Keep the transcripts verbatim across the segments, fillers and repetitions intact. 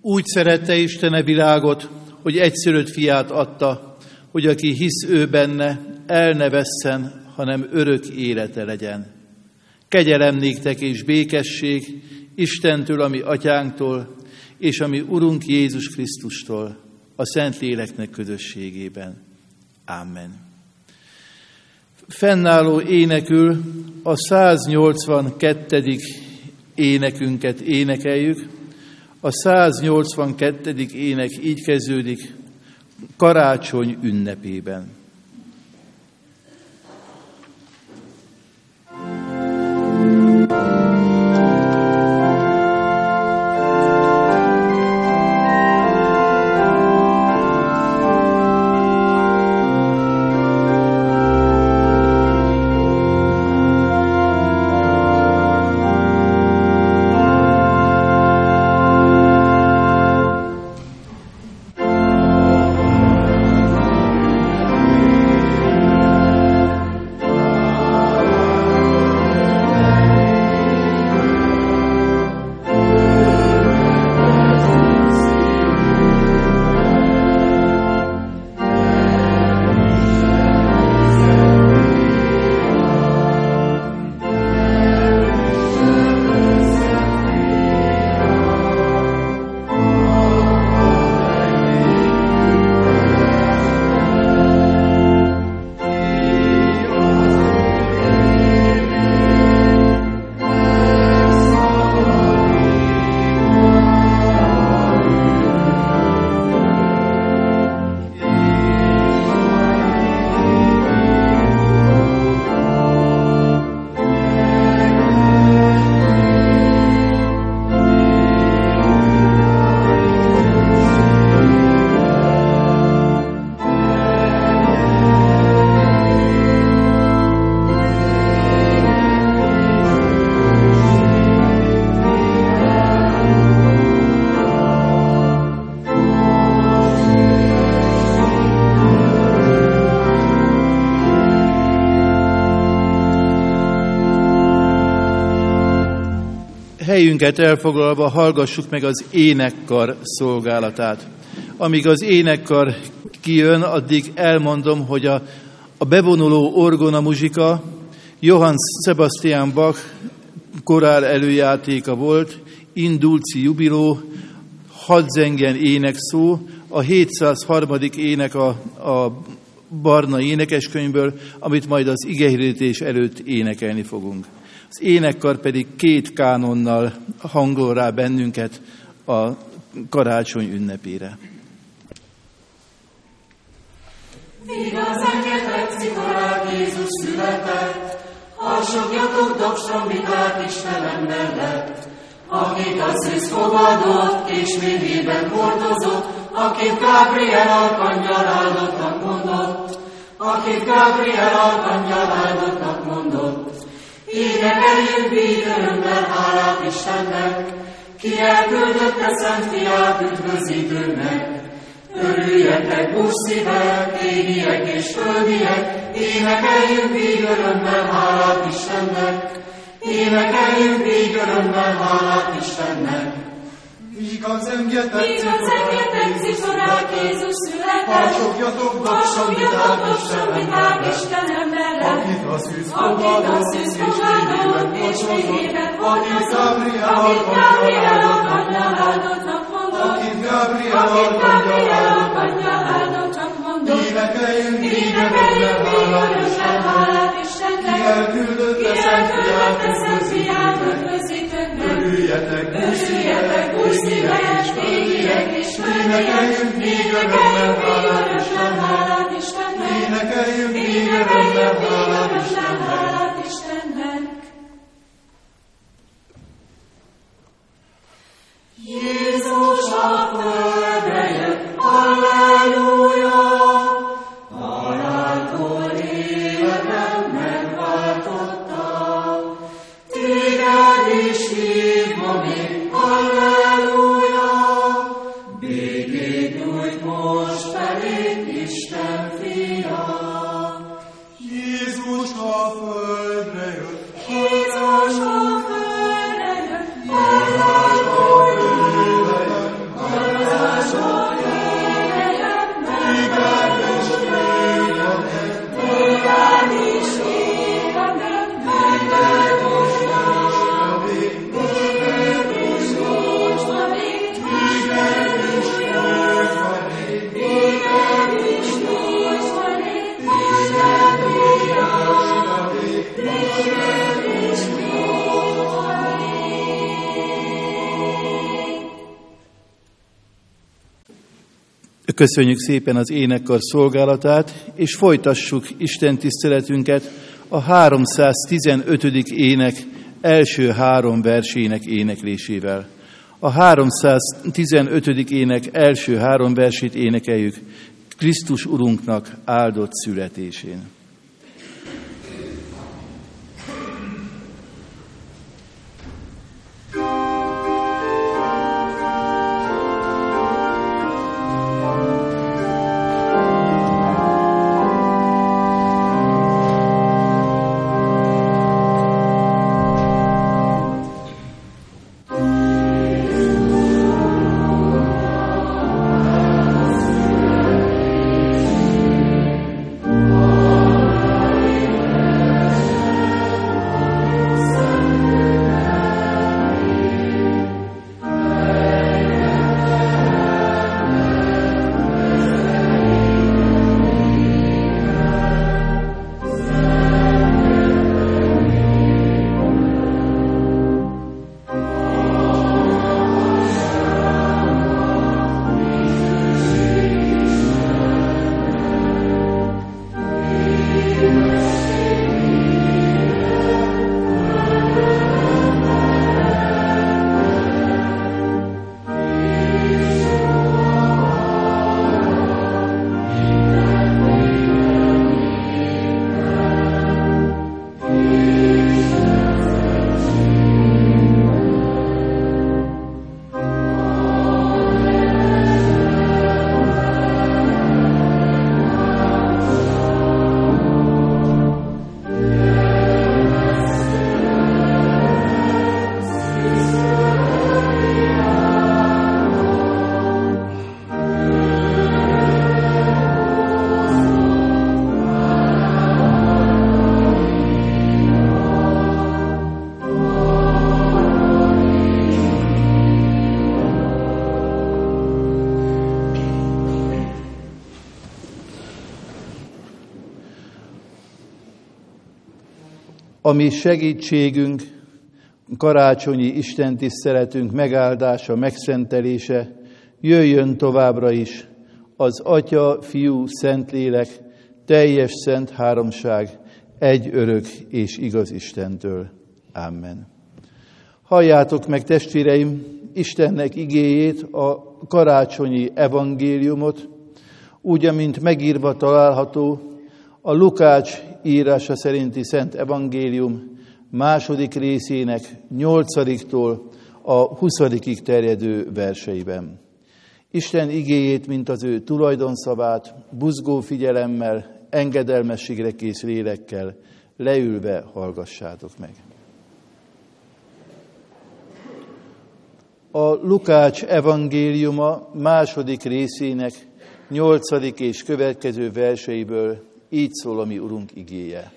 Úgy szerette Isten a világot, hogy egyszülött fiát adta, hogy aki hisz ő benne, el ne vesszen, hanem örök élete legyen. Kegyelem néktek és békesség Istentől, ami atyánktól, és ami Urunk Jézus Krisztustól, a Szentléleknek közösségében. Amen. Fennálló énekül a száznyolcvankettedik énekünket énekeljük. A száznyolcvankettedik ének így kezdődik: karácsony ünnepében. Helyünket elfoglalva hallgassuk meg az énekkar szolgálatát. Amíg az énekkar kijön, addig elmondom, hogy a, a bevonuló orgona muzsika Johann Sebastian Bach korál előjátéka volt, In dulci jubilo, hadd zengjen énekszó, a hétszázharmadik ének a, a Barna énekeskönyvből, amit majd az igehirdetés előtt énekelni fogunk. Az énekkar pedig két kánonnal hangol rá bennünket a karácsony ünnepére. Igazán kedvenc cikorát Jézus született, harsogjatok dobstrombitát Istenem mellett, akit a szűz fogadott, és méhében hordozott, akit Gábriel arkangyal áldottnak mondott, akit Gábriel arkangyal áldottnak mondott. Énekeljünk bígörömmel hálát Istennek, ki elküldötte szent fiát üdvözítőnek. Örüljetek, buszszívek, égiek és földiek, énekeljünk bígörömmel hálát Istennek, énekeljünk bígörömmel hálát Istennek. Igaz zengjetek, cikorák Jézus született, harsogjatok, harsogjatok, dobstrombitát Istenem mellett, akit a szűz fogadott, és méhében és méhében akit hordozott, Gábriel akit arkangyal Gábriel arkangyal áldottnak mondott, akit Gábriel akit Gábriel arkangyal arkangyal áldottnak mondott. Énekeljünk Énekeljünk bígörömmel hálát ki Istennek, elküldötte ki szent elküldötte szent fiát fiát üdvözítőnek. üdvözítőnek. Örüljetek, Örüljetek, buszszívek, égiek és énekeljünk bígörömmel hálát hálát Istennek, énekeljünk bígörömmel hálát Istennek, hálát Istennek. Jézus a földre jött, halleluja! Haláltól életem megváltotta, téged is hív ma még, halleluja! Békét nyújt most felé Isten fia. Jézus a földre jött, Jézus a földre jött, haláltól életem, haláltól Köszönjük szépen az énekkar szolgálatát, és folytassuk Isten tiszteletünket a háromszáztizenötödik ének első három versének éneklésével. A háromszáztizenötödik ének első három versét énekeljük Krisztus Urunknak áldott születésén. A mi segítségünk, karácsonyi istentiszteletünk megáldása, megszentelése jöjjön továbbra is az Atya, Fiú, Szentlélek, teljes szent háromság, egy örök és igaz Istentől. Amen. Halljátok meg, testvéreim, Istennek igéjét, a karácsonyi evangéliumot, úgy, amint megírva található a Lukács írása szerinti Szent Evangélium második részének nyolcadiktól a huszadikig terjedő verseiben. Isten igéjét, mint az ő tulajdonszavát, buzgó figyelemmel, engedelmességre kész lélekkel leülve hallgassátok meg. A Lukács evangéliuma második részének nyolcadik és következő verseiből így szól a mi Urunk igéje.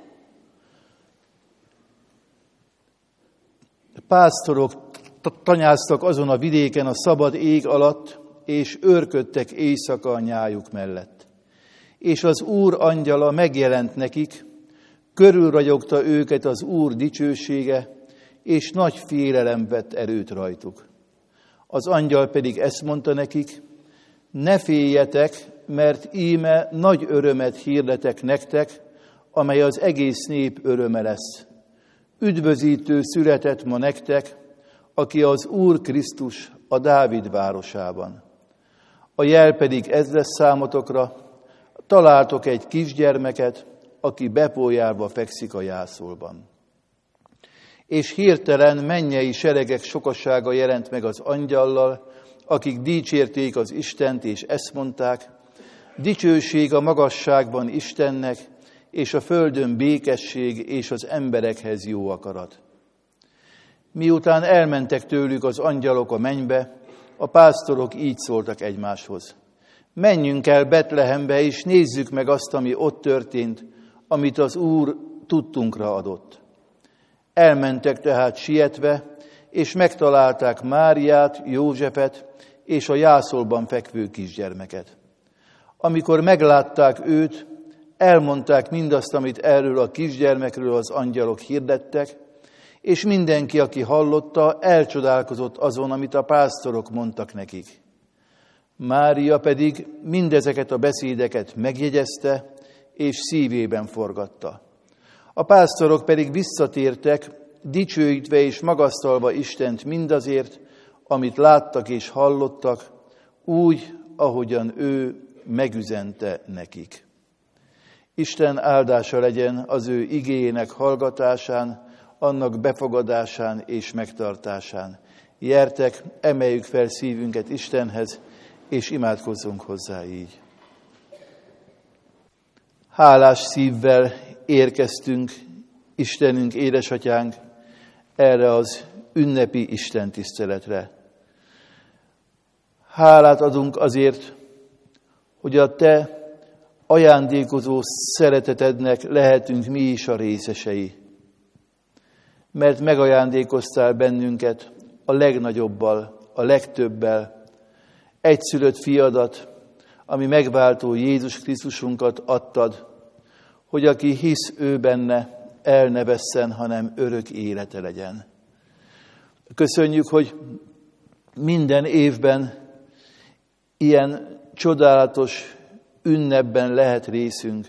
Pásztorok tanyáztak azon a vidéken a szabad ég alatt, és őrködtek éjszaka a nyájuk mellett. És az Úr angyala megjelent nekik, körülragyogta őket az Úr dicsősége, és nagy félelem vett erőt rajtuk. Az angyal pedig ezt mondta nekik: ne féljetek, mert íme nagy örömet hirdetek nektek, amely az egész nép öröme lesz. Üdvözítő született ma nektek, aki az Úr Krisztus a Dávid városában. A jel pedig ez lesz számotokra: találtok egy kisgyermeket, aki bepójálva fekszik a jászolban. És hirtelen mennyei seregek sokasága jelent meg az angyallal, akik dicsérték az Istent, és ezt mondták: dicsőség a magasságban Istennek, és a földön békesség, és az emberekhez jó akarat. Miután elmentek tőlük az angyalok a mennybe, a pásztorok így szóltak egymáshoz: menjünk el Betlehembe, és nézzük meg azt, ami ott történt, amit az Úr tudtunkra adott. Elmentek tehát sietve, és megtalálták Máriát, Józsefet és a jászolban fekvő kisgyermeket. Amikor meglátták őt, elmondták mindazt, amit erről a kisgyermekről az angyalok hirdettek, és mindenki, aki hallotta, elcsodálkozott azon, amit a pásztorok mondtak nekik. Mária pedig mindezeket a beszédeket megjegyezte, és szívében forgatta. A pásztorok pedig visszatértek, dicsőítve és magasztalva Istent mindazért, amit láttak és hallottak, úgy, ahogyan ő megüzente nekik. Isten áldása legyen az ő igéjének hallgatásán, annak befogadásán és megtartásán. Gyertek, emeljük fel szívünket Istenhez, és imádkozzunk hozzá így. Hálás szívvel érkeztünk, Istenünk, édesatyánk, erre az ünnepi istentiszteletre. Hálát adunk azért, hogy a te ajándékozó szeretetednek lehetünk mi is a részesei. Mert megajándékoztál bennünket a legnagyobbal, a legtöbbel, egyszülött fiadat, ami megváltó Jézus Krisztusunkat adtad, hogy aki hisz ő benne, el ne vesszen, hanem örök élete legyen. Köszönjük, hogy minden évben ilyen csodálatos ünnepben lehet részünk.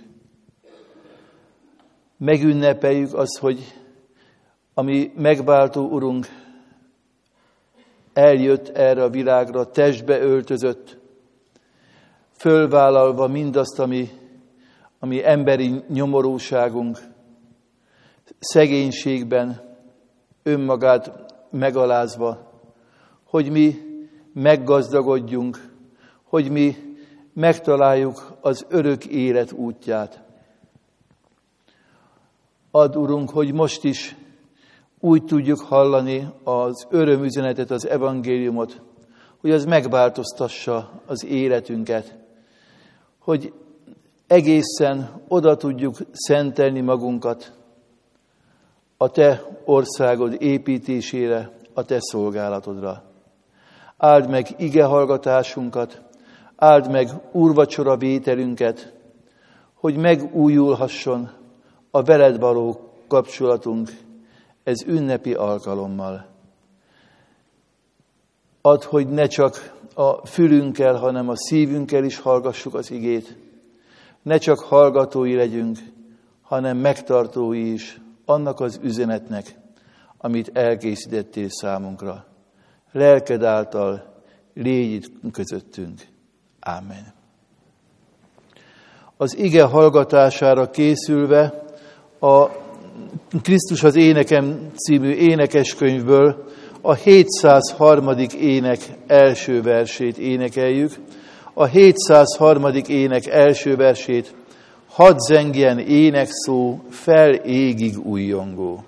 Megünnepeljük azt, hogy ami megváltó Urunk eljött erre a világra, testbe öltözött, fölvállalva mindazt, ami, ami emberi nyomorúságunk, szegénységben önmagát megalázva, hogy mi meggazdagodjunk, hogy mi megtaláljuk az örök élet útját. Add, Urunk, hogy most is úgy tudjuk hallani az örömüzenetet, az evangéliumot, hogy az megváltoztassa az életünket, hogy egészen oda tudjuk szentelni magunkat a te országod építésére, a te szolgálatodra. Áld meg igehallgatásunkat, áld meg úrvacsora vételünket, hogy megújulhasson a veled való kapcsolatunk ez ünnepi alkalommal. Add, hogy ne csak a fülünkkel, hanem a szívünkkel is hallgassuk az igét. Ne csak hallgatói legyünk, hanem megtartói is annak az üzenetnek, amit elkészítettél számunkra. Lelked által légy itt közöttünk. Ámen. Az ige hallgatására készülve a Krisztus az énekem című énekeskönyvből a hétszázharmadik ének első versét énekeljük. A hétszázharmadik ének első versét: hadd zengjen énekszó, fel égig újjongó.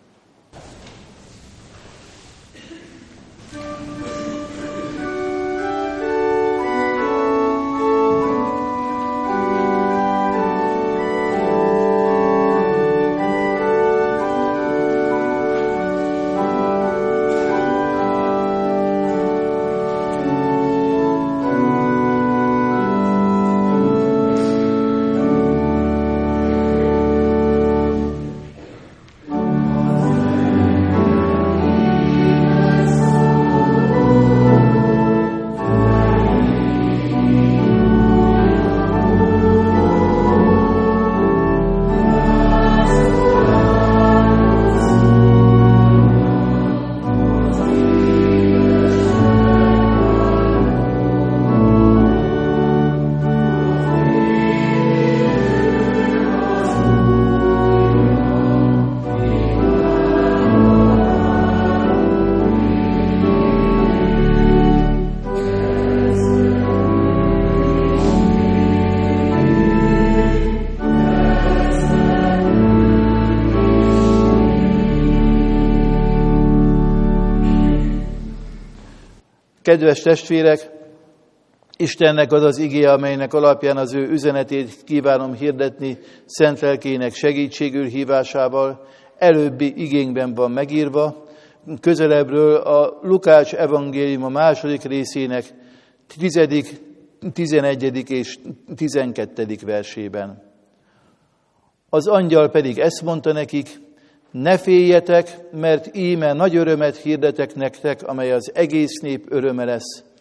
Kedves testvérek, Istennek az az igéje, amelynek alapján az ő üzenetét kívánom hirdetni szent lelkének segítségül hívásával, előbbi igénkben van megírva, közelebbről a Lukács evangélium a második részének tizedik, tizenegyedik és tizenkettedik versében. Az angyal pedig ezt mondta nekik: ne féljetek, mert íme nagy örömet hirdetek nektek, amely az egész nép öröme lesz.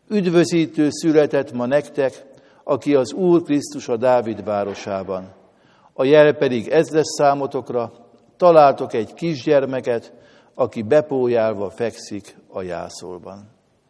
Üdvözítő született ma nektek, aki az Úr Krisztus a Dávid városában. A jel pedig ez lesz számotokra, találtok egy kisgyermeket, aki bepójálva fekszik a jászolban.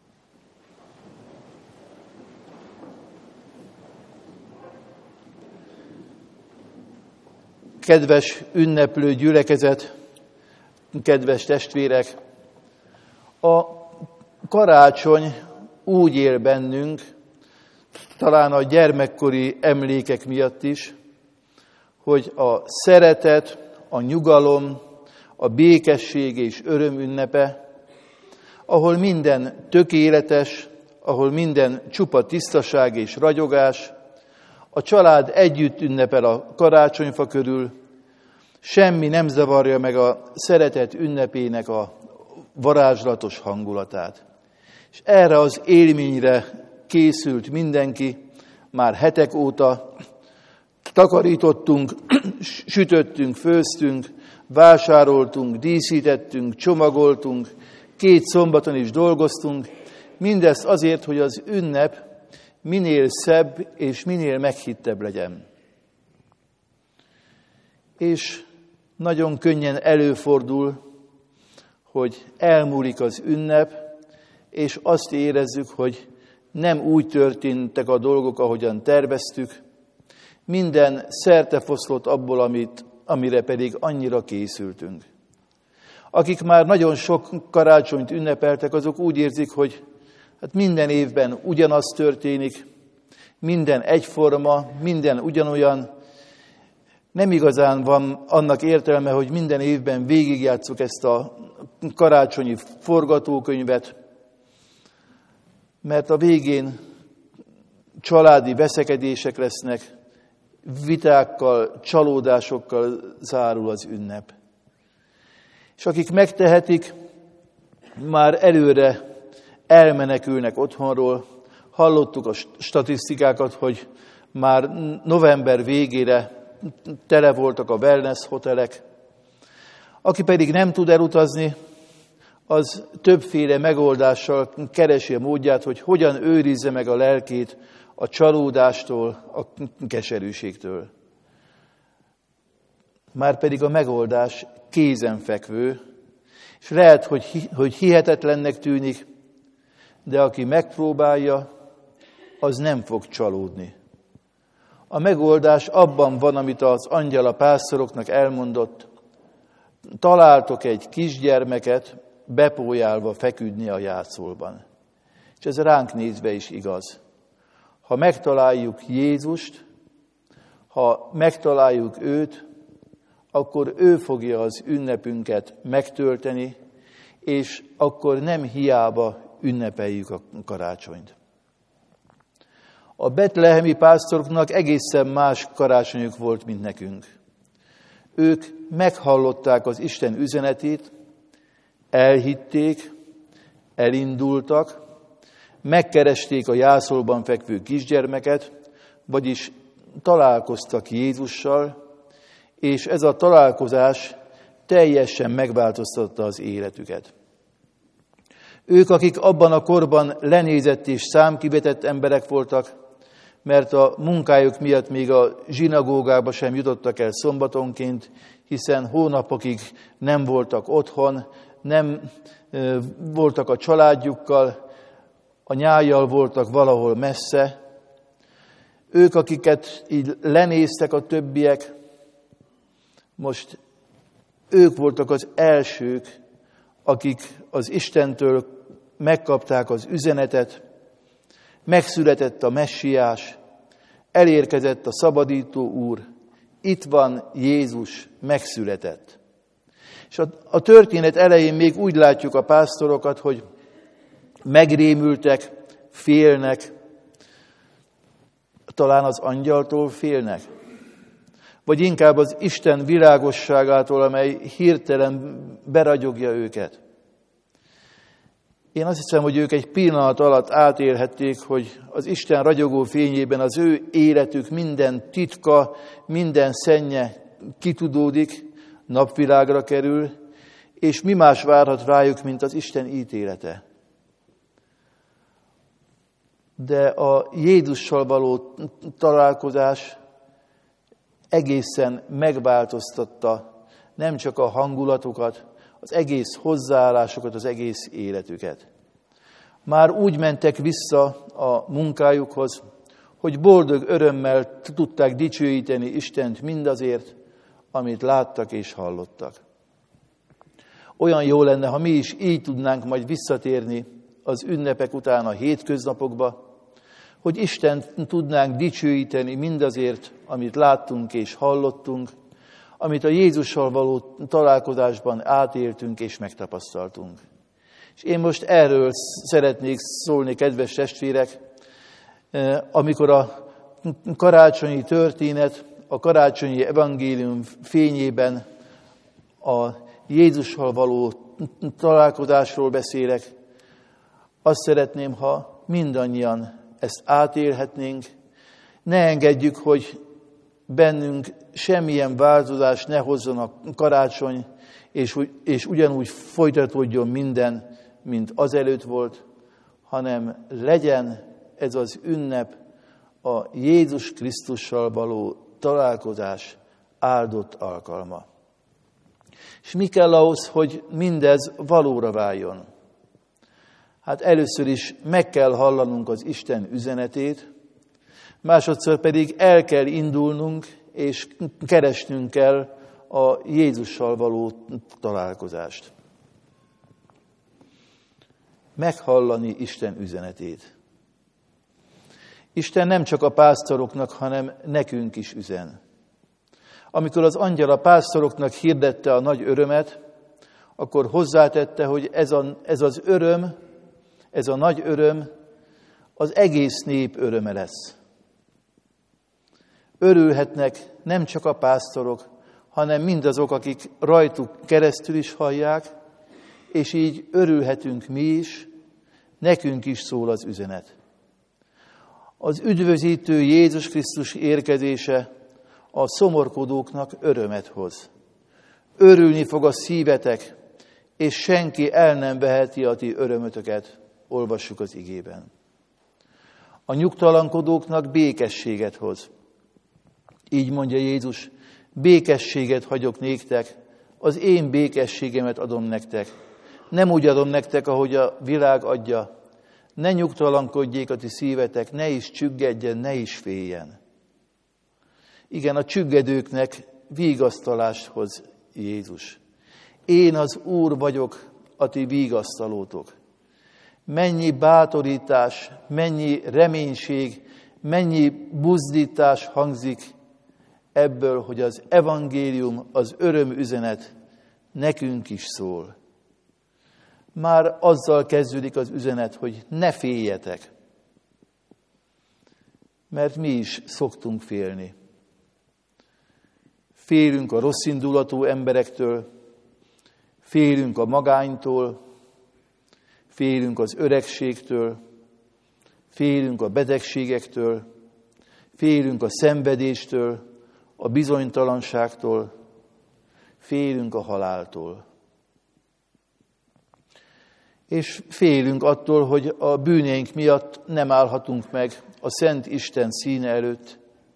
Kedves ünneplő gyülekezet, kedves testvérek, a karácsony úgy él bennünk, talán a gyermekkori emlékek miatt is, hogy a szeretet, a nyugalom, a békesség és öröm ünnepe, ahol minden tökéletes, ahol minden csupa tisztaság és ragyogás, a család együtt ünnepel a karácsonyfa körül, semmi nem zavarja meg a szeretet ünnepének a varázslatos hangulatát. És erre az élményre készült mindenki, már hetek óta takarítottunk, sütöttünk, főztünk, vásároltunk, díszítettünk, csomagoltunk, két szombaton is dolgoztunk, mindezt azért, hogy az ünnep minél szebb és minél meghittebb legyen. És nagyon könnyen előfordul, hogy elmúlik az ünnep, és azt érezzük, hogy nem úgy történtek a dolgok, ahogyan terveztük, minden szertefoszlott abból, amit, amire pedig annyira készültünk. Akik már nagyon sok karácsonyt ünnepeltek, azok úgy érzik, hogy hát minden évben ugyanaz történik, minden egyforma, minden ugyanolyan. Nem igazán van annak értelme, hogy minden évben végigjátsszuk ezt a karácsonyi forgatókönyvet, mert a végén családi veszekedések lesznek, vitákkal, csalódásokkal zárul az ünnep. És akik megtehetik, már előre elmenekülnek otthonról. Hallottuk a statisztikákat, hogy már november végére tele voltak a wellness hotelek. Aki pedig nem tud elutazni, az többféle megoldással keresi a módját, hogy hogyan őrizze meg a lelkét a csalódástól, a keserűségtől. Márpedig a megoldás kézenfekvő, és lehet, hogy, hogy hihetetlennek tűnik, de aki megpróbálja, az nem fog csalódni. A megoldás abban van, amit az angyal a pásztoroknak elmondott. Találtok egy kisgyermeket, bepójálva feküdni a játszolban. És ez ránk nézve is igaz. Ha megtaláljuk Jézust, ha megtaláljuk őt, akkor ő fogja az ünnepünket megtölteni, és akkor nem hiába ünnepeljük a karácsonyt. A betlehemi pásztoroknak egészen más karácsonyuk volt, mint nekünk. Ők meghallották az Isten üzenetét, elhitték, elindultak, megkeresték a jászolban fekvő kisgyermeket, vagyis találkoztak Jézussal, és ez a találkozás teljesen megváltoztatta az életüket. Ők, akik abban a korban lenézett és számkivetett emberek voltak, mert a munkájuk miatt még a zsinagógába sem jutottak el szombatonként, hiszen hónapokig nem voltak otthon, nem e, voltak a családjukkal, a nyájjal voltak valahol messze. Ők, akiket így lenéztek a többiek, most ők voltak az elsők, akik az Istentől megkapták az üzenetet, megszületett a messiás, elérkezett a szabadító Úr, itt van Jézus, megszületett. És a, a történet elején még úgy látjuk a pásztorokat, hogy megrémültek, félnek, talán az angyaltól félnek, vagy inkább az Isten világosságától, amely hirtelen beragyogja őket. Én azt hiszem, hogy ők egy pillanat alatt átélhették, hogy az Isten ragyogó fényében az ő életük minden titka, minden szennye kitudódik, napvilágra kerül, és mi más várhat rájuk, mint az Isten ítélete. de a Jézussal való találkozás egészen megváltoztatta nem csak a hangulatokat, az egész hozzáállásokat, az egész életüket. Már úgy mentek vissza a munkájukhoz, hogy boldog örömmel tudták dicsőíteni Istent mindazért, amit láttak és hallottak. Olyan jó lenne, ha mi is így tudnánk majd visszatérni az ünnepek után a hétköznapokba, hogy Istent tudnánk dicsőíteni mindazért, amit láttunk és hallottunk, amit a Jézussal való találkozásban átéltünk és megtapasztaltunk. És én most erről szeretnék szólni, kedves testvérek, amikor a karácsonyi történet, a karácsonyi evangélium fényében a Jézussal való találkozásról beszélek, azt szeretném, ha mindannyian ezt átélhetnénk, ne engedjük, hogy bennünk semmilyen változás ne hozzon a karácsony, és, és ugyanúgy folytatódjon minden, mint azelőtt volt, hanem legyen ez az ünnep a Jézus Krisztussal való találkozás áldott alkalma. És mi kell ahhoz, hogy mindez valóra váljon? Hát először is meg kell hallanunk az Isten üzenetét, másodszor pedig el kell indulnunk, és keresnünk kell a Jézussal való találkozást. Meghallani Isten üzenetét. Isten nem csak a pásztoroknak, hanem nekünk is üzen. Amikor az angyal a pásztoroknak hirdette a nagy örömet, akkor hozzátette, hogy ez, a, ez az öröm, ez a nagy öröm az egész nép öröme lesz. Örülhetnek nem csak a pásztorok, hanem mindazok, akik rajtuk keresztül is hallják, és így örülhetünk mi is, nekünk is szól az üzenet. Az üdvözítő Jézus Krisztus érkezése a szomorkodóknak örömet hoz. Örülni fog a szívetek, és senki el nem veheti a ti örömötöket, olvassuk az igében. A nyugtalankodóknak békességet hoz. Így mondja Jézus, békességet hagyok néktek, az én békességemet adom nektek. Nem úgy adom nektek, ahogy a világ adja. Ne nyugtalankodjék a ti szívetek, ne is csüggedjen, ne is féljen. Igen, a csüggedőknek vigasztalást hoz Jézus. Én az Úr vagyok, a ti vigasztalótok. Mennyi bátorítás, mennyi reménység, mennyi buzdítás hangzik ebből, hogy az evangélium, az örömüzenet nekünk is szól. Már azzal kezdődik az üzenet, hogy ne féljetek, mert mi is szoktunk félni. Félünk a rosszindulatú emberektől, félünk a magánytól, félünk az öregségtől, félünk a betegségektől, félünk a szenvedéstől, a bizonytalanságtól, félünk a haláltól. És félünk attól, hogy a bűneink miatt nem állhatunk meg a Szent Isten színe előtt,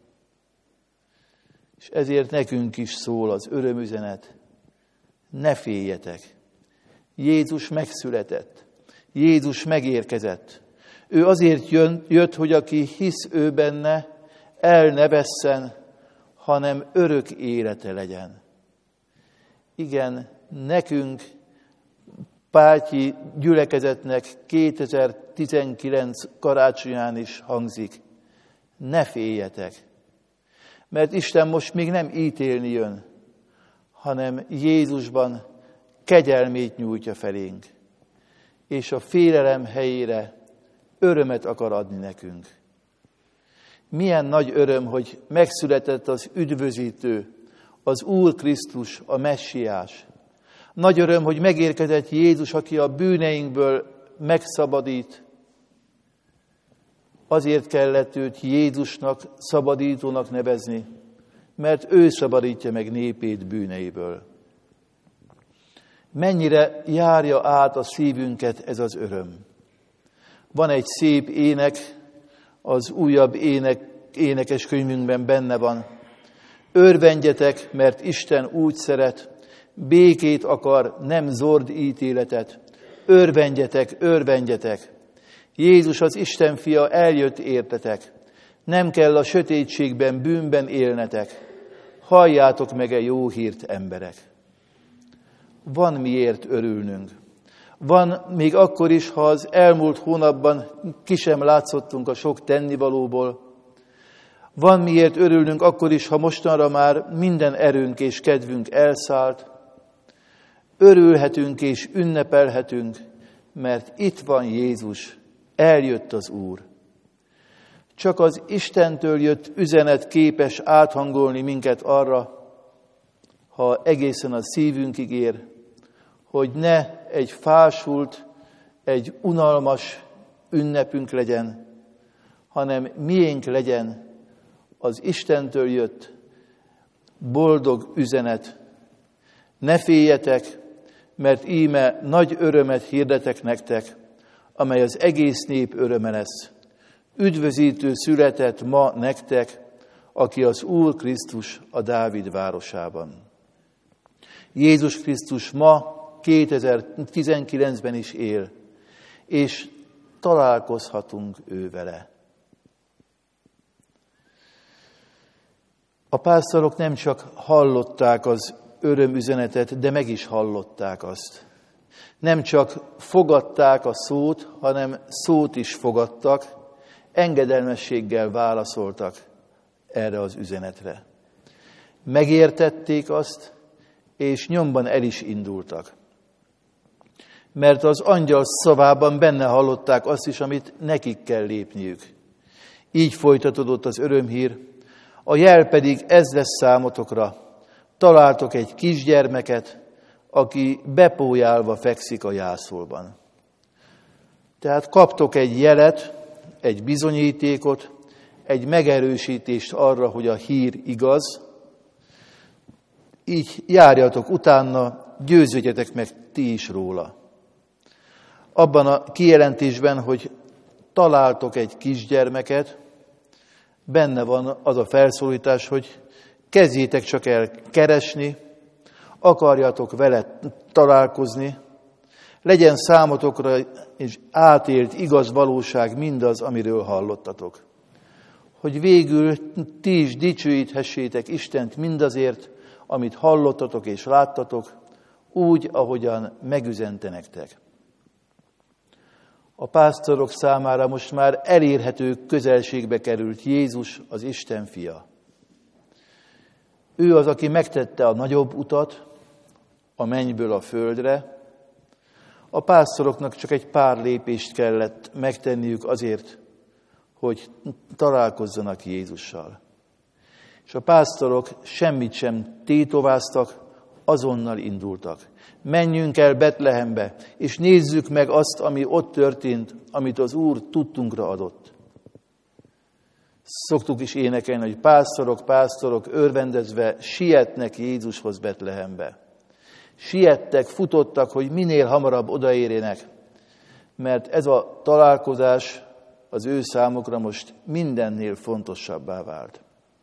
és ezért nekünk is szól az örömüzenet. Ne féljetek! Jézus megszületett. Jézus megérkezett. Ő azért jön, jött, hogy aki hisz ő benne, el ne vesszen, hanem örök élete legyen. Igen, nekünk, Páltyi gyülekezetnek kétezer-tizenkilenc karácsonyán is hangzik. Ne féljetek! Mert Isten most még nem ítélni jön, hanem Jézusban kegyelmét nyújtja felénk, és a félelem helyére örömet akar adni nekünk. Milyen nagy öröm, hogy megszületett az üdvözítő, az Úr Krisztus, a Messiás. Nagy öröm, hogy megérkezett Jézus, aki a bűneinkből megszabadít. Azért kellett őt Jézusnak, szabadítónak nevezni, mert ő szabadítja meg népét bűneiből. Mennyire járja át a szívünket ez az öröm. Van egy szép ének, az újabb ének, énekes könyvünkben benne van. Örvendjetek, mert Isten úgy szeret, békét akar, nem zord ítéletet. Örvendjetek, örvendjetek! Jézus az Isten fia eljött értetek. Nem kell a sötétségben, bűnben élnetek. Halljátok meg e jó hírt, emberek! Van miért örülnünk. Van még akkor is, ha az elmúlt hónapban ki sem látszottunk a sok tennivalóból. Van miért örülnünk akkor is, ha mostanra már minden erőnk és kedvünk elszállt. Örülhetünk és ünnepelhetünk, mert itt van Jézus, eljött az Úr. Csak az Istentől jött üzenet képes áthangolni minket arra, ha egészen a szívünkig ér, hogy ne egy fásult, egy unalmas ünnepünk legyen, hanem miénk legyen az Istentől jött boldog üzenet. Ne féljetek, mert íme nagy örömet hirdetek nektek, amely az egész nép öröme lesz. Üdvözítő született ma nektek, aki az Úr Krisztus a Dávid városában. Jézus Krisztus ma kétezer-tizenkilencben is él, és találkozhatunk ő vele. A pásztorok nem csak hallották az örömüzenetet, de meg is hallották azt. Nem csak fogadták a szót, hanem szót is fogadtak, engedelmességgel válaszoltak erre az üzenetre. Megértették azt, és nyomban el is indultak. Mert az angyal szavában benne hallották azt is, amit nekik kell lépniük. Így folytatódott az örömhír, a jel pedig ez lesz számotokra. Találtok egy kisgyermeket, aki bepójálva fekszik a jászolban. Tehát kaptok egy jelet, egy bizonyítékot, egy megerősítést arra, hogy a hír igaz. Így járjatok utána, győződjetek meg ti is róla. Abban a kijelentésben, hogy találtok egy kisgyermeket, benne van az a felszólítás, hogy kezdjétek csak el keresni, akarjatok vele találkozni, legyen számotokra és átélt igaz valóság mindaz, amiről hallottatok. Hogy végül ti is dicsőíthessétek Istent mindazért, amit hallottatok és láttatok, úgy, ahogyan megüzente nektek. A pásztorok számára most már elérhető közelségbe került Jézus, az Isten fia. Ő az, aki megtette a nagyobb utat, a mennyből a földre. A pásztoroknak csak egy pár lépést kellett megtenniük azért, hogy találkozzanak Jézussal. És a pásztorok semmit sem tétováztak, azonnal indultak. Menjünk el Betlehembe, és nézzük meg azt, ami ott történt, amit az Úr tudtunkra adott. Szoktuk is énekelni, hogy pásztorok, pásztorok örvendezve sietnek Jézushoz Betlehembe. Siettek, futottak, hogy minél hamarabb odaérjenek, mert ez a találkozás az ő számukra most mindennél fontosabbá vált.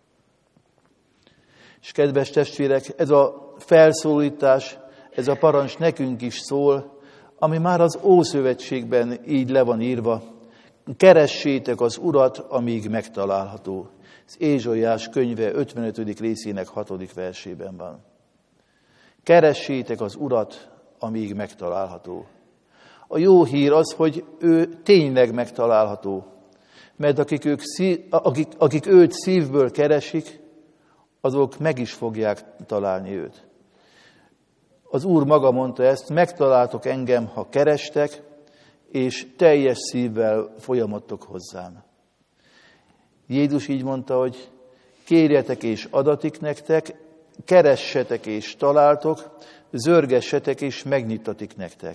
És kedves testvérek, ez a felszólítás, ez a parancs nekünk is szól, ami már az Ószövetségben így le van írva. Keressétek az Urat, amíg megtalálható. Ez Ézsaiás könyve ötvenötödik részének hatodik versében van. Keressétek az Urat, amíg megtalálható. A jó hír az, hogy ő tényleg megtalálható. Mert akik, ők szív, akik, akik őt szívből keresik, azok meg is fogják találni őt. Az Úr maga mondta ezt, megtaláltok engem, ha kerestek, és teljes szívvel folyamodtok hozzám. Jézus így mondta, hogy kérjetek és adatik nektek, keressetek és találtok, zörgessetek és megnyitatik nektek.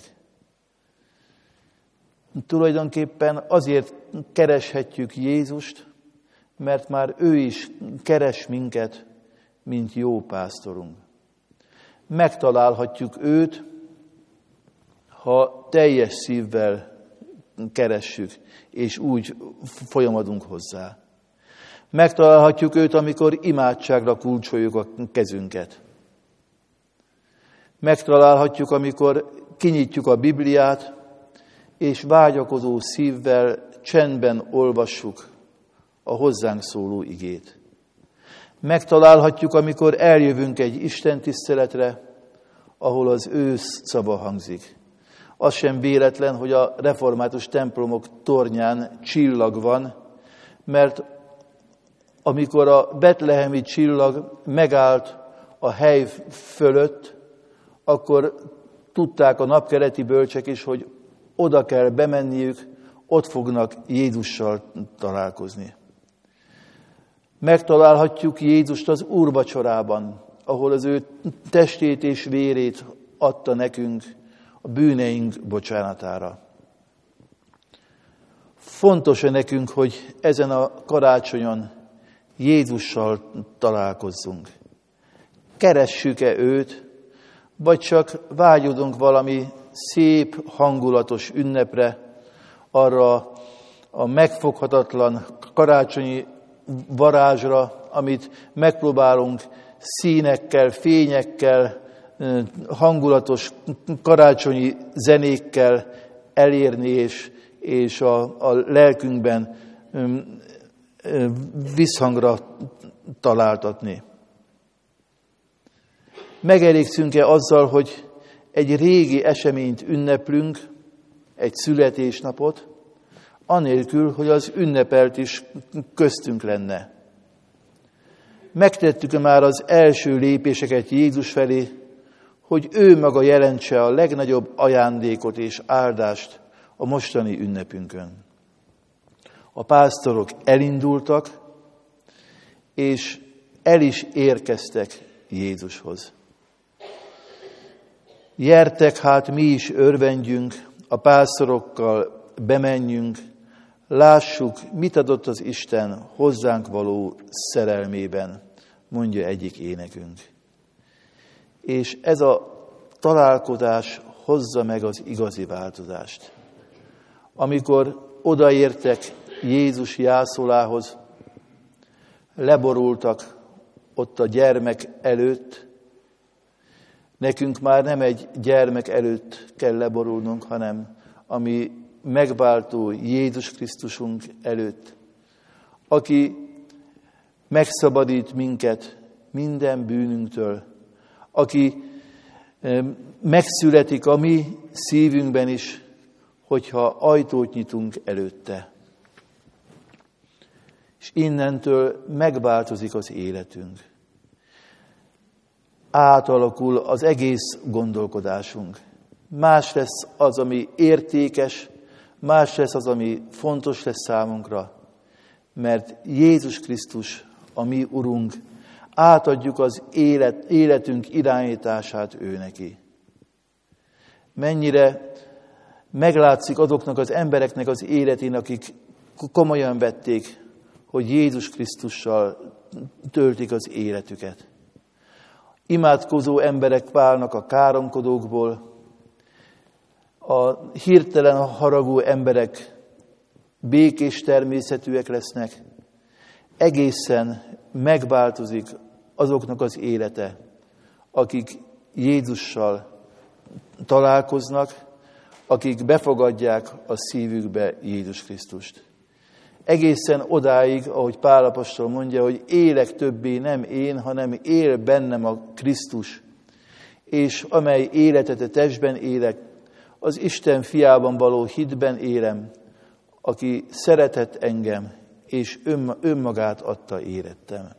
Tulajdonképpen azért kereshetjük Jézust, mert már ő is keres minket, mint jó pásztorunk. Megtalálhatjuk őt, ha teljes szívvel keressük, és úgy folyamodunk hozzá. Megtalálhatjuk őt, amikor imádságra kulcsoljuk a kezünket. Megtalálhatjuk, amikor kinyitjuk a Bibliát, és vágyakozó szívvel csendben olvassuk a hozzánk szóló igét. Megtalálhatjuk, amikor eljövünk egy istentiszteletre, ahol az ő szava hangzik. Az sem véletlen, hogy a református templomok tornyán csillag van, mert amikor a betlehemi csillag megállt a hely fölött, akkor tudták a napkeleti bölcsek is, hogy oda kell bemenniük, ott fognak Jézussal találkozni. Megtalálhatjuk Jézust az úrvacsorában, ahol az ő testét és vérét adta nekünk a bűneink bocsánatára. Fontos-e nekünk, hogy ezen a karácsonyon Jézussal találkozzunk? Keressük-e őt, vagy csak vágyodunk valami szép, hangulatos ünnepre, arra a megfoghatatlan karácsonyi varázsra, amit megpróbálunk színekkel, fényekkel, hangulatos karácsonyi zenékkel elérni, és, és a, a lelkünkben visszhangra találtatni. Megelégszünk-e azzal, hogy egy régi eseményt ünneplünk, egy születésnapot, anélkül, hogy az ünnepelt is köztünk lenne? Megtettük már az első lépéseket Jézus felé, hogy ő maga jelentse a legnagyobb ajándékot és áldást a mostani ünnepünkön. A pásztorok elindultak, és el is érkeztek Jézushoz. Gyertek, hát mi is örvendjünk, a pásztorokkal bemenjünk, lássuk, mit adott az Isten hozzánk való szerelmében, mondja egyik énekünk. És ez a találkozás hozza meg az igazi változást. Amikor odaértek Jézus jászolához, leborultak ott a gyermek előtt. Nekünk már nem egy gyermek előtt kell leborulnunk, hanem a mi megváltó Jézus Krisztusunk előtt, aki megszabadít minket minden bűnünktől, aki megszületik a mi szívünkben is, hogyha ajtót nyitunk előtte. És innentől megváltozik az életünk. Átalakul az egész gondolkodásunk. Más lesz az, ami értékes, más lesz az, ami fontos lesz számunkra, mert Jézus Krisztus, a mi Urunk, átadjuk az élet, életünk irányítását ő neki. Mennyire meglátszik azoknak az embereknek az életén, akik komolyan vették, hogy Jézus Krisztussal töltik az életüket. Imádkozó emberek válnak a káromkodókból, a hirtelen haragú emberek békés természetűek lesznek, egészen megváltozik azoknak az élete, akik Jézussal találkoznak, akik befogadják a szívükbe Jézus Krisztust. Egészen odáig, ahogy Pál apostol mondja, hogy élek többé nem én, hanem él bennem a Krisztus, és amely életet a testben élek, az Isten fiában való hitben élem, aki szeretett engem, és önmagát adta érettem.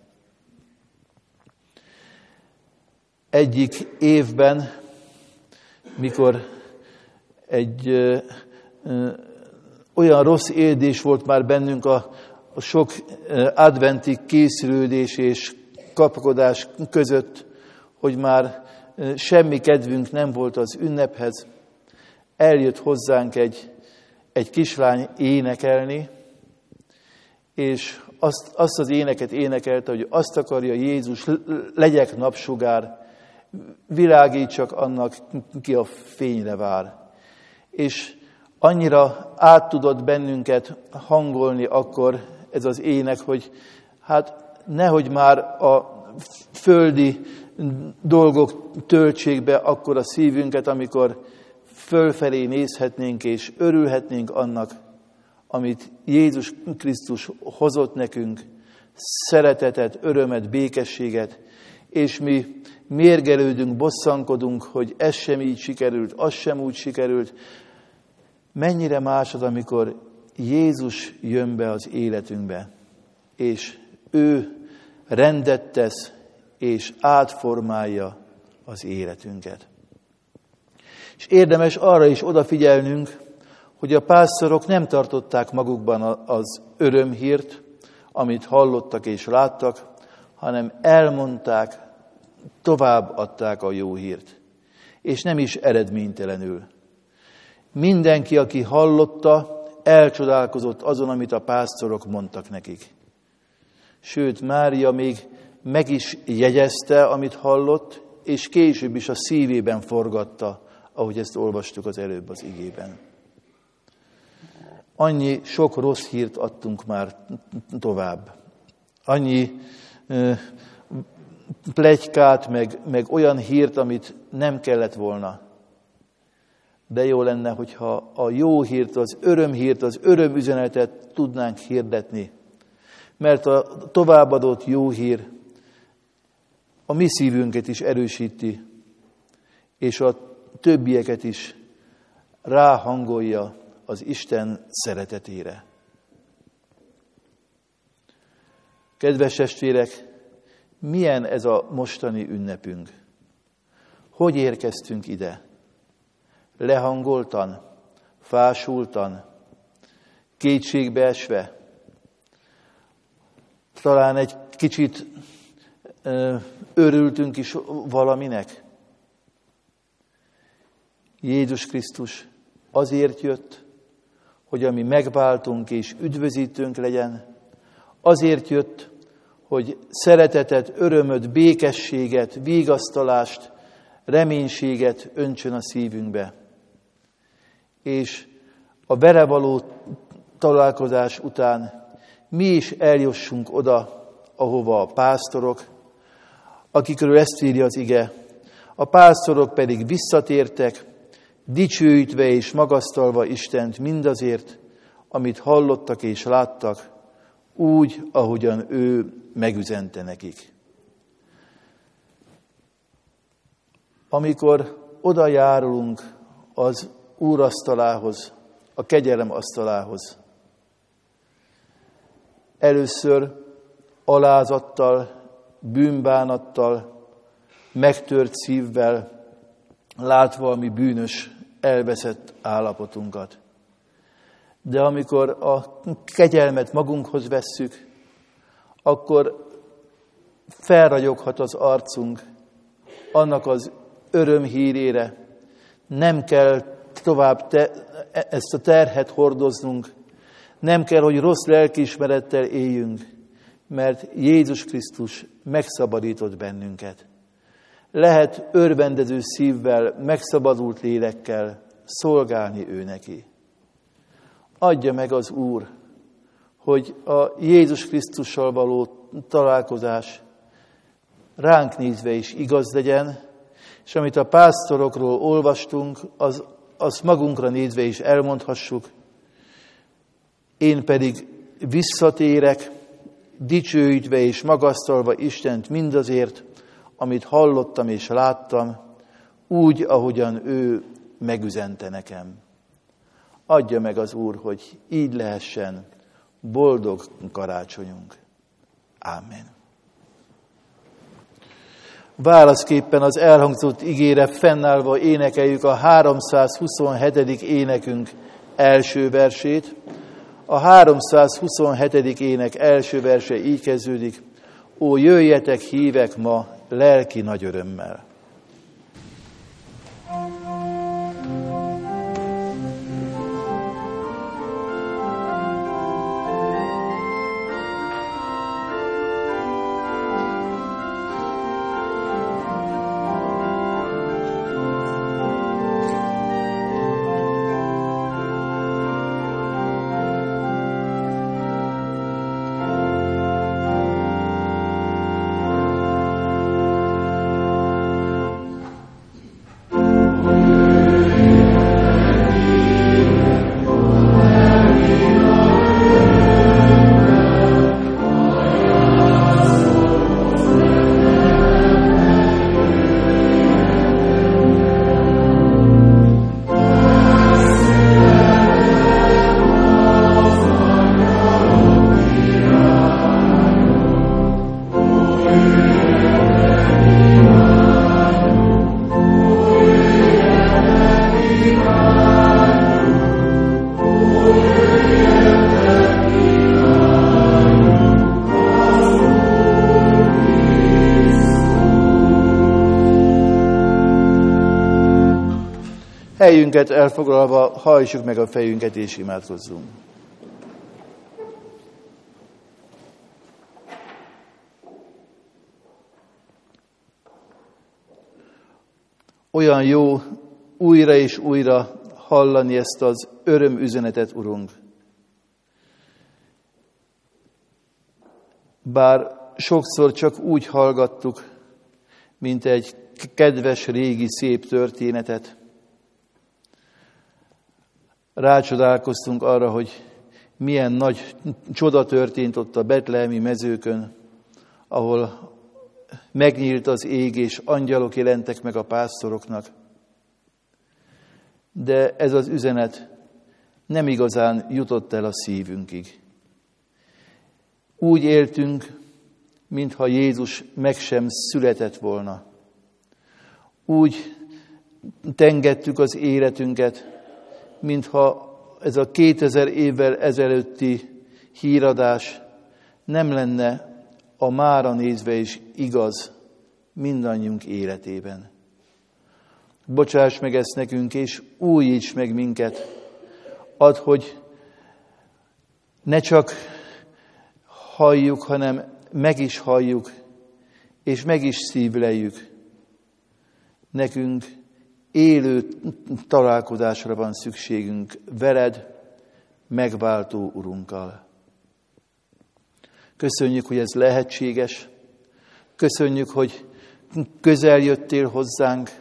Egyik évben, mikor egy ö, ö, olyan rossz érzés volt már bennünk a, a sok ö, adventi készülődés és kapkodás között, hogy már ö, semmi kedvünk nem volt az ünnephez, eljött hozzánk egy, egy kislány énekelni, és azt, azt az éneket énekelte, hogy azt akarja Jézus, legyek napsugár, világítsak annak, ki a fényre vár. És Annyira át tudott bennünket hangolni akkor ez az ének, hogy hát nehogy már a földi dolgok töltsék be akkor a szívünket, amikor fölfelé nézhetnénk és örülhetnénk annak, amit Jézus Krisztus hozott nekünk, szeretetet, örömet, békességet, és mi mérgelődünk, bosszankodunk, hogy ez sem így sikerült, az sem úgy sikerült. Mennyire más az, amikor Jézus jön be az életünkbe, és ő rendet tesz, és átformálja az életünket. És érdemes arra is odafigyelnünk, hogy a pásztorok nem tartották magukban az örömhírt, amit hallottak és láttak, hanem elmondták, továbbadták a jó hírt. És nem is eredménytelenül. Mindenki, aki hallotta, elcsodálkozott azon, amit a pásztorok mondtak nekik. Sőt, Mária még meg is jegyezte, amit hallott, és később is a szívében forgatta, ahogy ezt olvastuk az előbb az igében. Annyi sok rossz hírt adtunk már tovább. Annyi ö, pletykát, meg, meg olyan hírt, amit nem kellett volna. De jó lenne, hogyha a jó hírt, az örömhírt, az örömüzenetet tudnánk hirdetni. Mert a továbbadott jó hír a mi szívünket is erősíti, és a többieket is ráhangolja az Isten szeretetére. Kedves testvérek, milyen ez a mostani ünnepünk? Hogy érkeztünk ide? Lehangoltan, fásultan, kétségbe esve, talán egy kicsit ö, örültünk is valaminek. Jézus Krisztus azért jött, hogy ami megváltunk és üdvözítőnk legyen, azért jött, hogy szeretetet, örömöt, békességet, vigasztalást, reménységet öntsön a szívünkbe. És a vele való találkozás után mi is eljussunk oda, ahova a pásztorok, akikről ezt írja az ige, a pásztorok pedig visszatértek, dicsőítve és magasztalva Istent mindazért, amit hallottak és láttak, úgy, ahogyan ő megüzente nekik. Amikor oda járulunk az Úr asztalához, a kegyelem asztalához, először alázattal, bűnbánattal, megtört szívvel, látva a mi bűnös, elveszett állapotunkat. De amikor a kegyelmet magunkhoz vesszük, akkor felragyoghat az arcunk annak az örömhírére. Nem kell tovább te, ezt a terhet hordoznunk, nem kell, hogy rossz lelkiismerettel éljünk, mert Jézus Krisztus megszabadított bennünket. Lehet örvendező szívvel, megszabadult lélekkel szolgálni ő neki. Adja meg az Úr, hogy a Jézus Krisztussal való találkozás ránk nézve is igaz legyen, és amit a pásztorokról olvastunk, az, azt magunkra nézve is elmondhassuk. Én pedig visszatérek, dicsőítve és magasztalva Istent mindazért, amit hallottam és láttam, úgy, ahogyan ő megüzente nekem. Adja meg az Úr, hogy így lehessen boldog karácsonyunk. Ámen. Válaszképpen az elhangzott igére fennállva énekeljük a háromszázhuszonhetedik énekünk első versét. A háromszázhuszonhetedik ének első verse így kezdődik: Ó, jöjjetek hívek ma lelki nagy örömmel. Helyünket elfoglalva hajtsuk meg a fejünket és imádkozzunk. Olyan jó újra és újra hallani ezt az örömüzenetet, Urunk. Bár sokszor csak úgy hallgattuk, mint egy kedves, régi, szép történetet. Rácsodálkoztunk arra, hogy milyen nagy csoda történt ott a betlehemi mezőkön, ahol megnyílt az ég, és angyalok jelentek meg a pásztoroknak. De ez az üzenet nem igazán jutott el a szívünkig. Úgy éltünk, mintha Jézus meg sem született volna. Úgy tengettük az életünket, mintha ez a kétezer évvel ezelőtti híradás nem lenne a mára nézve is igaz mindannyiunk életében. Bocsáss meg ezt nekünk, és újíts meg minket. Add, hogy ne csak halljuk, hanem meg is halljuk, és meg is szívleljük. Nekünk élő találkozásra van szükségünk veled, megváltó Urunkkal. Köszönjük, hogy ez lehetséges. Köszönjük, hogy közel jöttél hozzánk,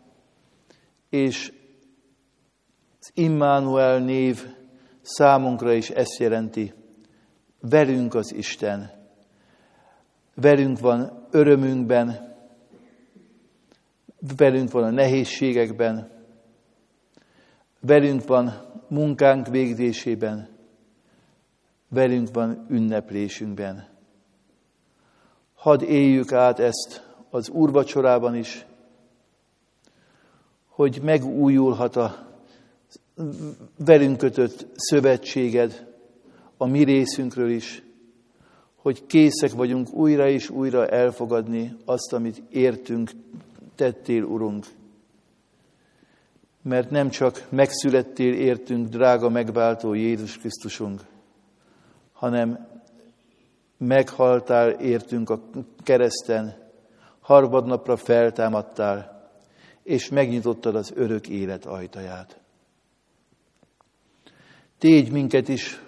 és az Immanuel név számunkra is ezt jelenti. Velünk az Isten. Velünk van örömünkben, velünk van a nehézségekben, velünk van munkánk végzésében, velünk van ünneplésünkben. Hadd éljük át ezt az úrvacsorában is, hogy megújulhat a velünk kötött szövetséged a mi részünkről is, hogy készek vagyunk újra és újra elfogadni azt, amit értünk, tettél, Urunk. Mert nem csak megszülettél értünk, drága megváltó Jézus Krisztusunk, hanem meghaltál értünk a kereszten, harmadnapra feltámadtál, és megnyitottad az örök élet ajtaját. Tégy minket is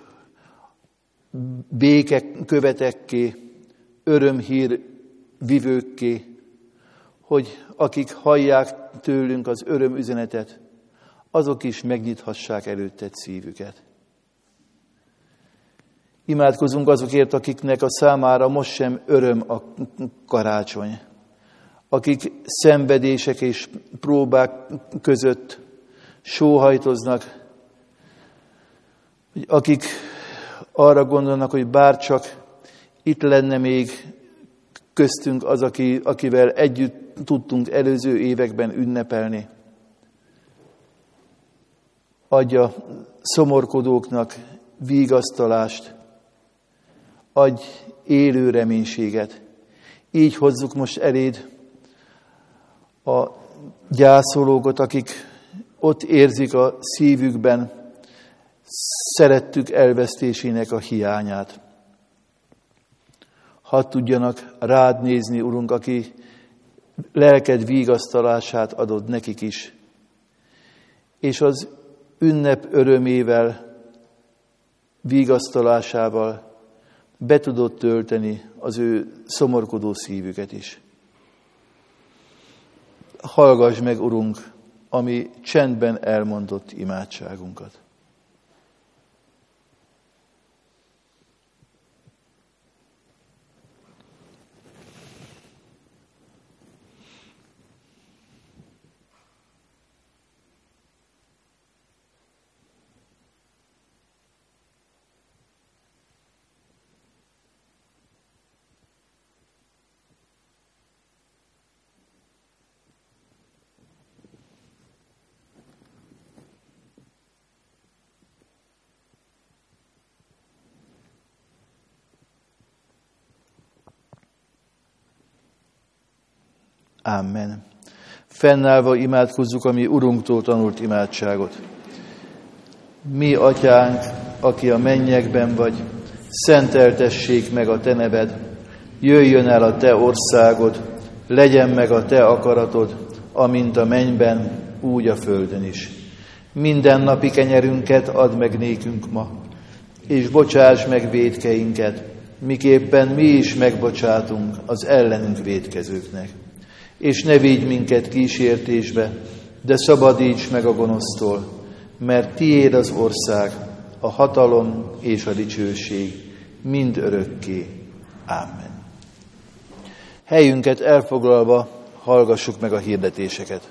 béke követekké, örömhír vivőkké, hogy akik hallják tőlünk az örömüzenetet, azok is megnyithassák előtted szívüket. Imádkozunk azokért, akiknek a számára most sem öröm a karácsony, akik szenvedések és próbák között sóhajtoznak, akik arra gondolnak, hogy bárcsak itt lenne még köztünk az, aki, akivel együtt tudtunk előző években ünnepelni. Adja szomorkodóknak vigasztalást, adj élő reménységet. Így hozzuk most eléd a gyászolókat, akik ott érzik a szívükben szerettük elvesztésének a hiányát. Hadd tudjanak rád nézni, Urunk, aki lelked vigasztalását adod nekik is, és az ünnep örömével, vigasztalásával be tudod tölteni az ő szomorkodó szívüket is. Hallgass meg, Urunk, ami csendben elmondott imádságunkat. Amen. Fennállva imádkozzuk a mi Urunktól tanult imádságot. Mi, Atyánk, aki a mennyekben vagy, szenteltessék meg a Te neved, jöjjön el a Te országod, legyen meg a Te akaratod, amint a mennyben, úgy a földön is. Minden napi kenyerünket add meg nékünk ma, és bocsáss meg vétkeinket, miképpen mi is megbocsátunk az ellenünk vétkezőknek. És ne vigy minket kísértésbe, de szabadíts meg a gonosztól, mert tiéd az ország, a hatalom és a dicsőség mind örökké. Ámen. Helyünket elfoglalva hallgassuk meg a hirdetéseket.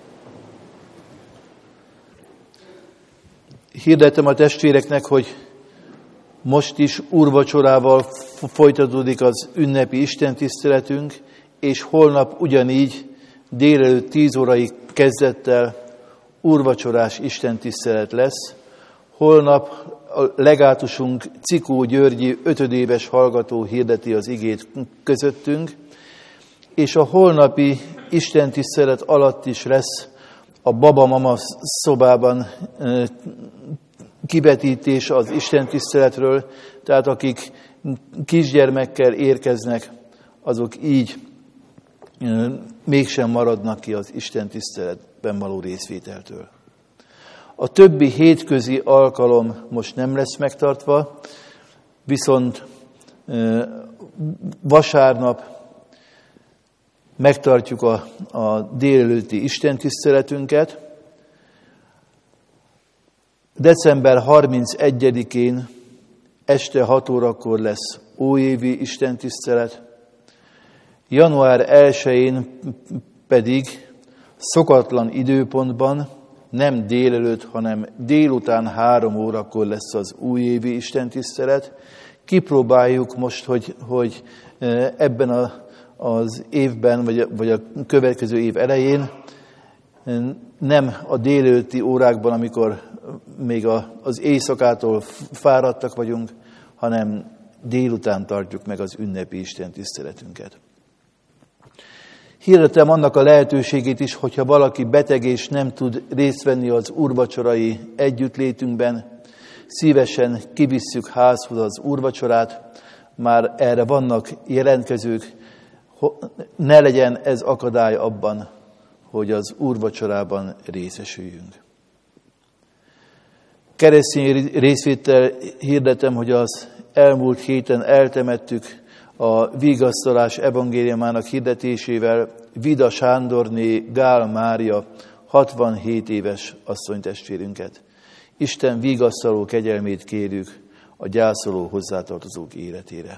Hirdettem a testvéreknek, hogy most is úrvacsorával folytatódik az ünnepi istentiszteletünk, és holnap ugyanígy délelőtt tíz órai kezdettel úrvacsorás istentisztelet lesz. Holnap a legátusunk Cikó Györgyi ötödéves hallgató hirdeti az igét közöttünk, és a holnapi istentisztelet alatt is lesz a baba-mama szobában kivetítés az istentiszteletről, tehát akik kisgyermekkel érkeznek, azok így mégsem maradnak ki az istentiszteletben való részvételtől. A többi hétközi alkalom most nem lesz megtartva, viszont vasárnap megtartjuk a, a délelőtti istentiszteletünket. december harmincegyedikén este hat órakor lesz óévi istentisztelet, január elsején pedig szokatlan időpontban, nem délelőtt, hanem délután három órakor lesz az újévi istentisztelet. Kipróbáljuk most, hogy, hogy ebben a, az évben, vagy a, vagy a következő év elején nem a délelőtti órákban, amikor még a, az éjszakától fáradtak vagyunk, hanem délután tartjuk meg az ünnepi istentiszteletünket. Hirdetem annak a lehetőségét is, hogyha valaki beteg és nem tud részt venni az úrvacsorai együttlétünkben, szívesen kivisszük házhoz az úrvacsorát, már erre vannak jelentkezők, ne legyen ez akadály abban, hogy az úrvacsorában részesüljünk. Keresztény részvétel hirdetem, hogy az elmúlt héten eltemettük a vigasztalás evangéliumának hirdetésével Vida Sándorné Gál Mária hatvanhét éves asszonytestvérünket. Isten vigasztaló kegyelmét kérjük a gyászoló hozzátartozók életére.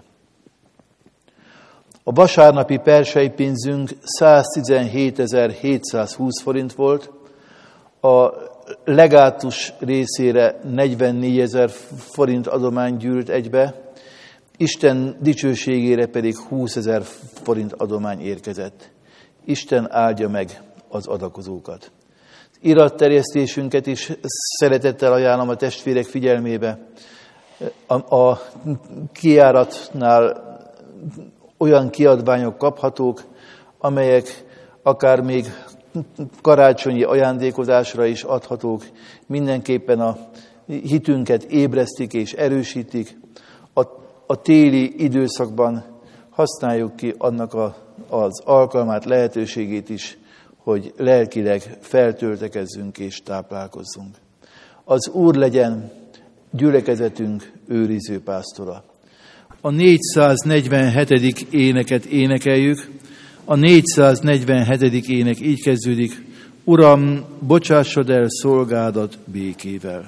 A vasárnapi persejpénzünk száztizenhétezer-hétszázhúsz forint volt, a legátus részére negyvennégyezer forint adomány gyűlt egybe, Isten dicsőségére pedig húszezer forint adomány érkezett. Isten áldja meg az adakozókat. Iratterjesztésünket is szeretettel ajánlom a testvérek figyelmébe. A, a kijáratnál olyan kiadványok kaphatók, amelyek akár még karácsonyi ajándékozásra is adhatók. Mindenképpen a hitünket ébresztik és erősítik. A, a téli időszakban használjuk ki annak a, az alkalmát, lehetőségét is, hogy lelkileg feltöltekezzünk és táplálkozzunk. Az Úr legyen gyülekezetünk őriző pásztora. A négyszáznegyvenhetedik éneket énekeljük. A négyszáznegyvenhetedik ének így kezdődik: Uram, bocsássad el szolgádat békével.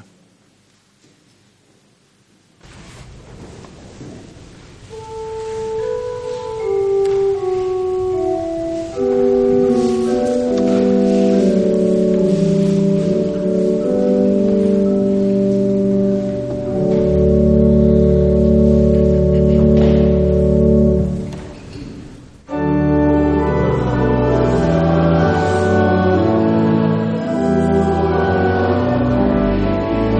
Amen.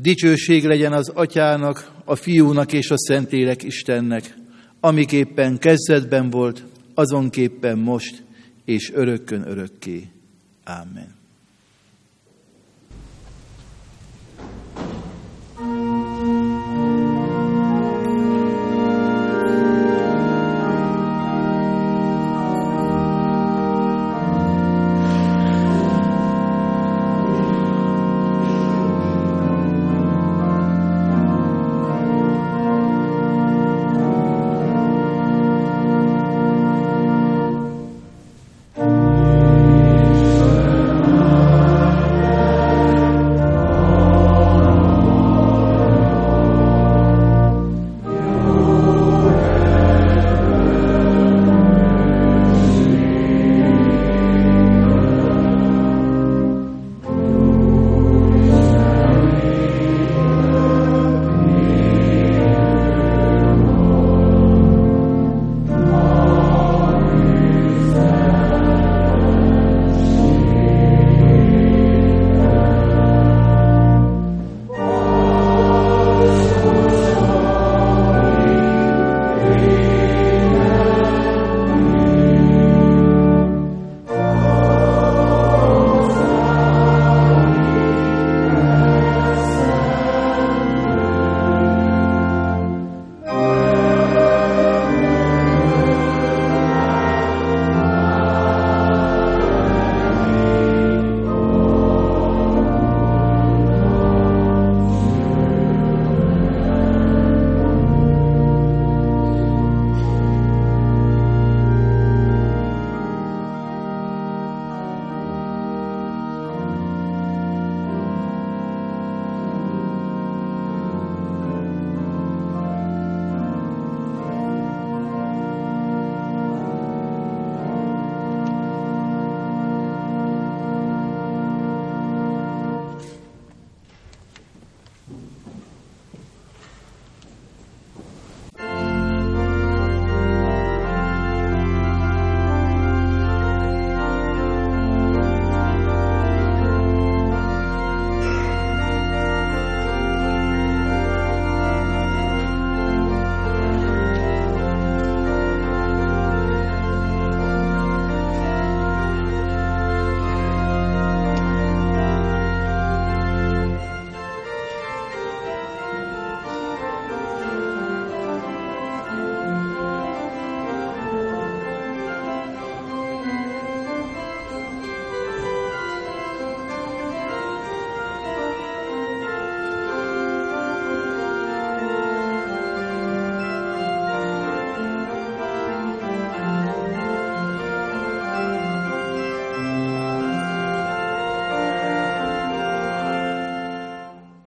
Dicsőség legyen az Atyának, a Fiúnak és a Szentlélek Istennek, amiképpen kezdetben volt, azonképpen most, és örökkön örökké. Amen.